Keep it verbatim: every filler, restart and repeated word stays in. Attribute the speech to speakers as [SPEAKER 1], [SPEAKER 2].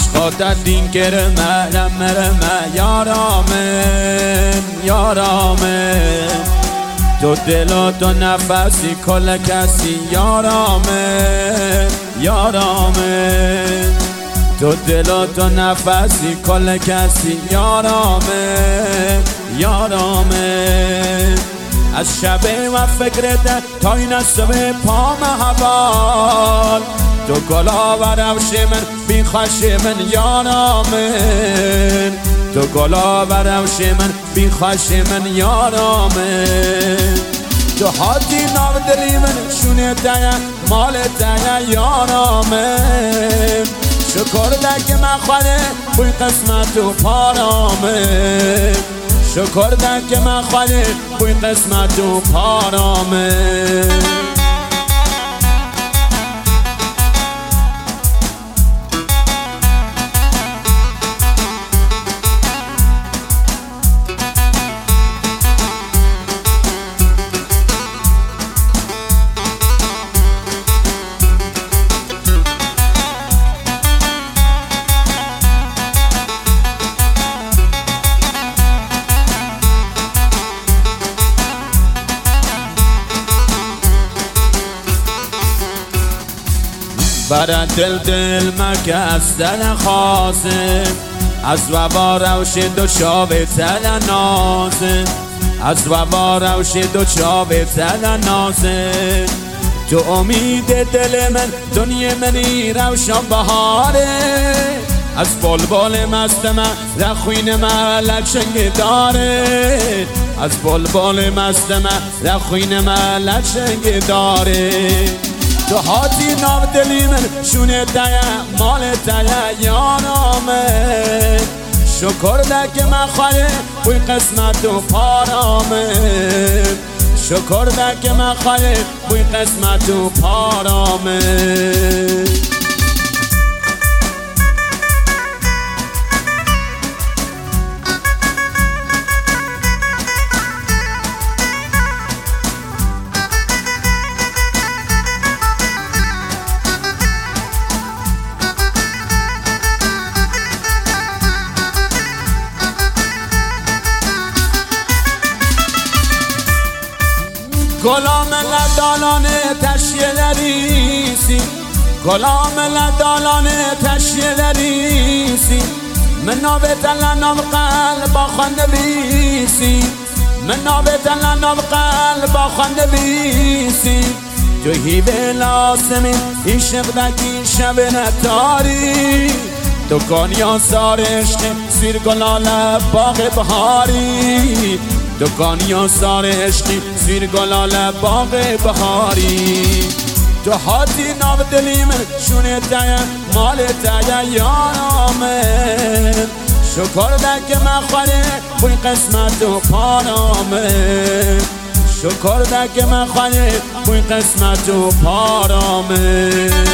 [SPEAKER 1] عشقات دین کرمه رمرمه یارامن یارامن تو دل و تو نفسی کل کسی یارامن یارامن تو دل و تو نفسی کل کسی یارامن یارامن از شب و فکرت تا این صبح پام حوال تو گلا و روش من بی خوش من یارامن تو گلا و روش من بی خوش من یارامن تو حاجی ناب دلی من شونه تایا مال تایا یارامن شکر دک من خواهده بوی قسمت و پارامن شکر دک من خواهده بوی قسمت و پارامن برا دل دل مکس دل خاصه از وبا روش دو چاوه تل نازه از وبا روش دو چاوه تل نازه تو امید دل من دنیا منی روشن بهاره از بال بال مست من رخوین من لچنگ داره از بال بال مست من رخوین من لچنگ داره تو حاجی نام دلی من شونه تایا مال تایا یارامن شکر دک من خواهده بوی قسمت و پارامن شکر دک من خواهده بوی قسمت و پارامن گلام لدالانه تشیه دریسی گلام لدالانه تشیه دریسی من نابت لنام قلب خانده بیسی من نابت لنام قلب خانده بیسی تو هیوه لاسمی عشق دکی شب نتاری تو کانیا سار عشق سیر گلال باغ بهاری تو کانیا سار عشقی زیر گلال باغ بهاری تو حاجی ناب دلی من شونه تایا مال تایا یارامن شکر دک من خواهده بوی قسمت و پارامن شکر دک من خواهده بوی قسمت و پارامن